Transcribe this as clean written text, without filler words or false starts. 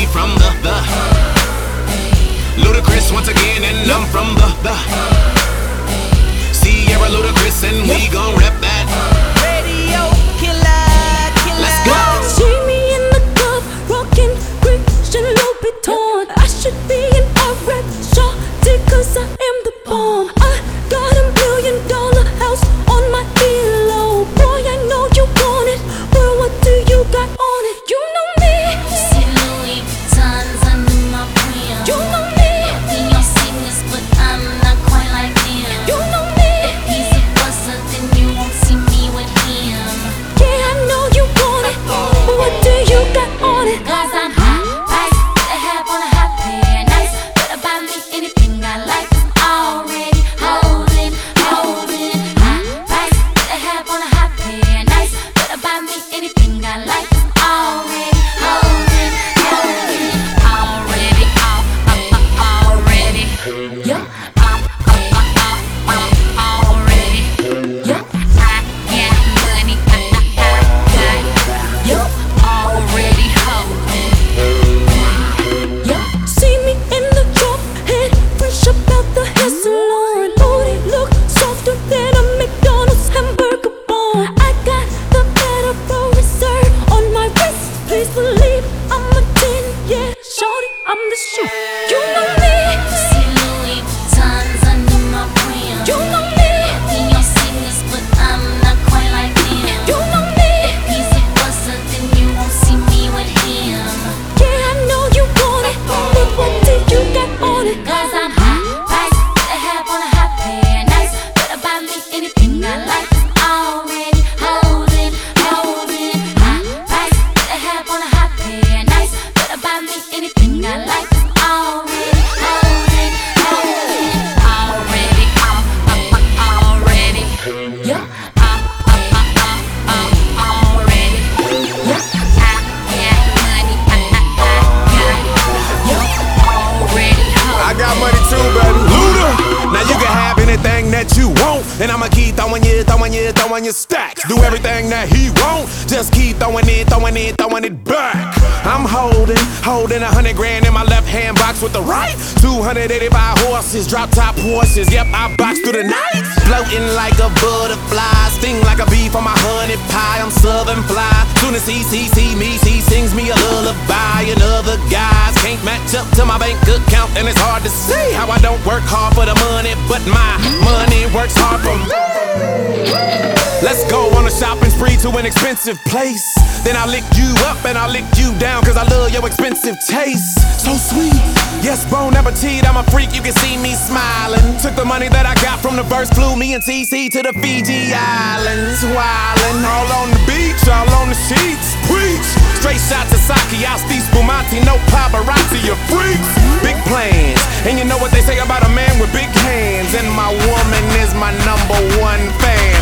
from the Ludacris once again, and I'm from the Sierra Ludacris, and we gon' rep that. Radio killer. Let's go. See me in the club, rockin' Christian Louboutin. I should be in a rap shorty, 'cause I am the bomb. I got $1 million house on my earlobe. Boy, I know you want it. Well, what do you got on it? You know me. See Louis Vuittons under my brim. You know me. Be your sickness, but I'm not quite like them. You know me. If he's a buster, then you won't see me with him. Yeah, I know you want it. But what do you got on it? 'Cause I'm hot, price, put a hat on a hot pair. Nice, better buy me anything I like. I'm already holding. Hot price, put a hat on a hot pair. Nice, better buy me anything I like. I'm already holding. Already, already. Yup. Already. Yup. I got money. Yup. Already holding. Yeah, see me in the drop, head fresh up out the hair salon. Booty look softer than a McDonald's hamburger bone. I got the Federal Reserve on my wrist. Please believe I'm a 10, yeah, shorty, I'm the shit. You know me. See Louis Vuittons under my brim. You know me. Be your sickness, but I'm not quite like them. You know me. If he's a buster, then you won't see me with him. Yeah, I know you want it, but what do you got on it? 'Cause I'm hot, price, put a hat on a hot pair. Nice, better buy me anything I like. Already holding. Hot price, put a hat on a hot pair. Nice, better buy me anything I like. Already holding. Already, already. Yup. Already. Yup. I got money. Yup. Already holding. I got money too, baby. Luda! Now you can have anything that you want, and I'ma keep throwing you stacks. Do everything that he want, just keep throwing it back. I'm holding 100 grand in my left hand box with the right. 285 horses, drop top horses. Yep, I box through the night. Floating like a butterfly, sting like a bee for my honey pie. I'm southern fly. Soon as he see me, he sings me a lullaby. And other guys can't match up to my bank account, and it's hard to see how I don't work hard for the money, but my money works hard for me. Let's go on a shopping spree to an expensive place. Then I'll lick you up and I'll lick you down, 'cause I love your expensive taste. So sweet, yes, bon appetit, I'm a freak, you can see me smiling. Took the money that I got from the verse, flew me and TC to the Fiji Islands. Wildin', all on the beach, all on the sheets, preach. Straight shot to Saki, Asti, Spumante, no paparazzi, you freaks. Big plans, and you know what they say about a man with big hands. And my woman is my #1 fan.